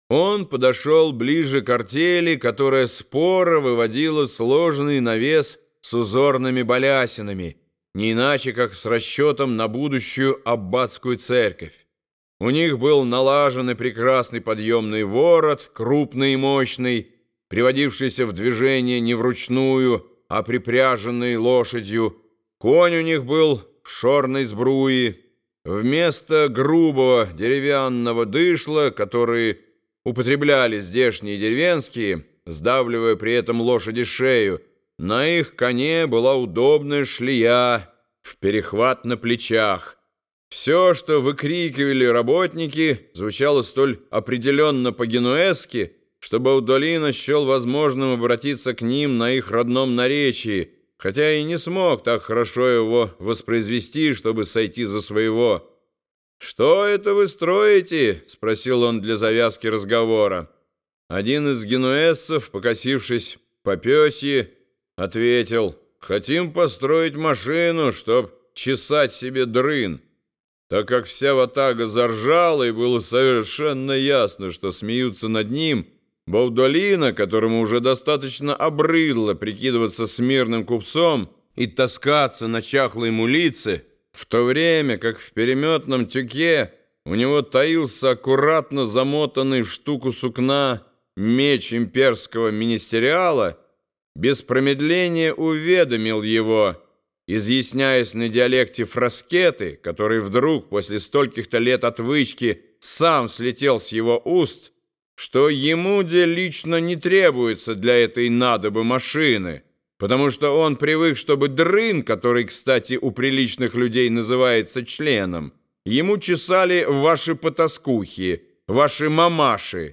Он подошел ближе к артели, которая споро выводила сложный навес с узорными балясинами, не иначе как с расчетом на будущую аббатскую церковь. У них был налажен и прекрасный подъемный ворот, крупный и мощный, приводившийся в движение не вручную, а припряженный лошадью. Конь у них был в шорной сбруи. Вместо грубого деревянного дышла, который употребляли здешние деревенские, сдавливая при этом лошади шею, на их коне была удобная шлея в перехват на плечах. Все, что выкрикивали работники, звучало столь определенно по-генуэзски, что Баудолино счел возможным обратиться к ним на их родном наречии, хотя и не смог так хорошо его воспроизвести, чтобы сойти за своего. «Что это вы строите?» — спросил он для завязки разговора. Один из генуэзцев, покосившись по пёсье, ответил: «Хотим построить машину, чтоб чесать себе дрын». Так как вся ватага заржала, и было совершенно ясно, что смеются над ним, Баудолино, которому уже достаточно обрыдло прикидываться смирным купцом и таскаться на чахлой мулице, в то время как в переметном тюке у него таился аккуратно замотанный в штуку сукна меч имперского министериала, без промедления уведомил его, изъясняясь на диалекте фраскеты, который вдруг после стольких-то лет отвычки сам слетел с его уст, что ему лично не требуется для этой надобы машины, потому что он привык, чтобы дрын, который, кстати, у приличных людей называется членом, ему чесали ваши потаскухи, ваши мамаши.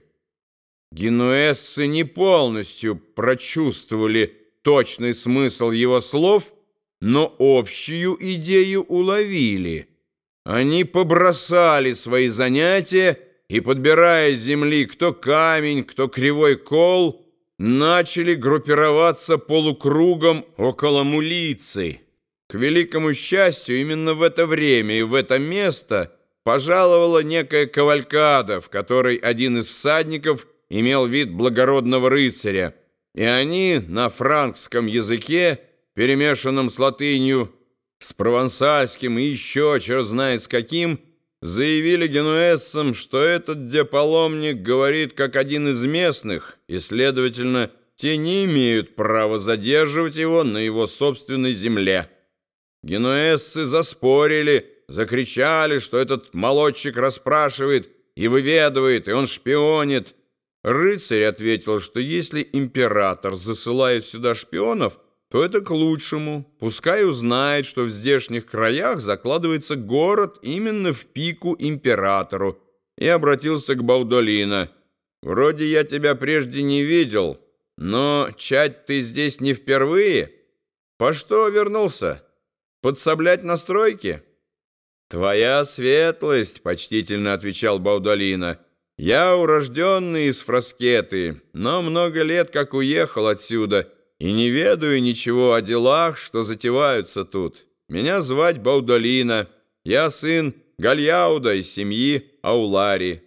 Генуэзцы не полностью прочувствовали точный смысл его слов, но общую идею уловили. Они побросали свои занятия и, подбирая с земли кто камень, кто кривой кол, начали группироваться полукругом около мулицы. К великому счастью, именно в это время и в это место пожаловала некая кавалькада, в которой один из всадников имел вид благородного рыцаря, и они на франкском языке, перемешанном с латынью, с провансальским и еще черт знает с каким, заявили генуэзцам, что этот паломник говорит как один из местных, и, следовательно, те не имеют права задерживать его на его собственной земле. Генуэзцы заспорили, закричали, что этот молодчик расспрашивает и выведывает, и он шпионит. Рыцарь ответил, что если император засылает сюда шпионов, то это к лучшему. Пускай узнает, что в здешних краях закладывается город именно в пику императору, и обратился к Баудолино. «Вроде я тебя прежде не видел, но чать ты здесь не впервые. По что вернулся? Подсоблять на стройке?» «Твоя светлость», — почтительно отвечал Баудолино, — «я урожденный из Фраскеты, но много лет как уехал отсюда, и не ведаю ничего о делах, что затеваются тут. Меня звать Баудолино, я сын Гальяуда из семьи Аулари».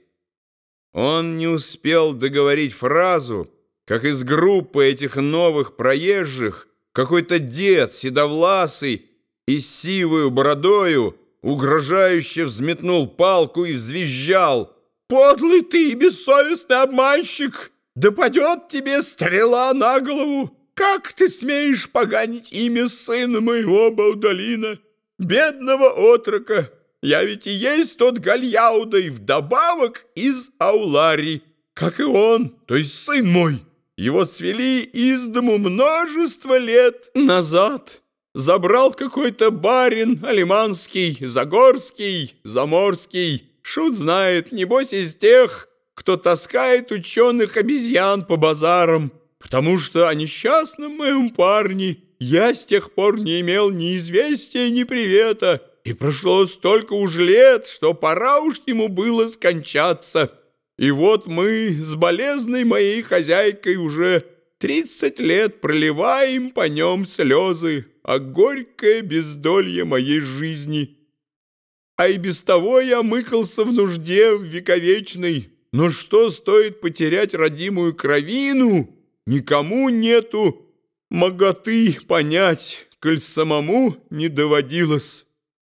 Он не успел договорить фразу, как из группы этих новых проезжих какой-то дед седовласый и с сивою бородою угрожающе взметнул палку и взвизжал: «Подлый ты и бессовестный обманщик! Да падет тебе стрела на голову! Как ты смеешь поганить имя сына моего Баудолино, бедного отрока? Я ведь и есть тот Гальяуда, и вдобавок из Аулари, как и он, то есть сын мой. Его свели из дому множество лет назад. Забрал какой-то барин алиманский, загорский, заморский, шут знает, небось из тех, кто таскает ученых обезьян по базарам, потому что о несчастном моем парне я с тех пор не имел ни известия, ни привета, и прошло столько уж лет, что пора уж ему было скончаться. И вот мы с болезной моей хозяйкой уже 30 лет проливаем по нем слезы, а горькое бездолье моей жизни. А и без того я мыкался в нужде в вековечной, Но что стоит потерять родимую кровину, никому нету моготы понять, коль самому не доводилось».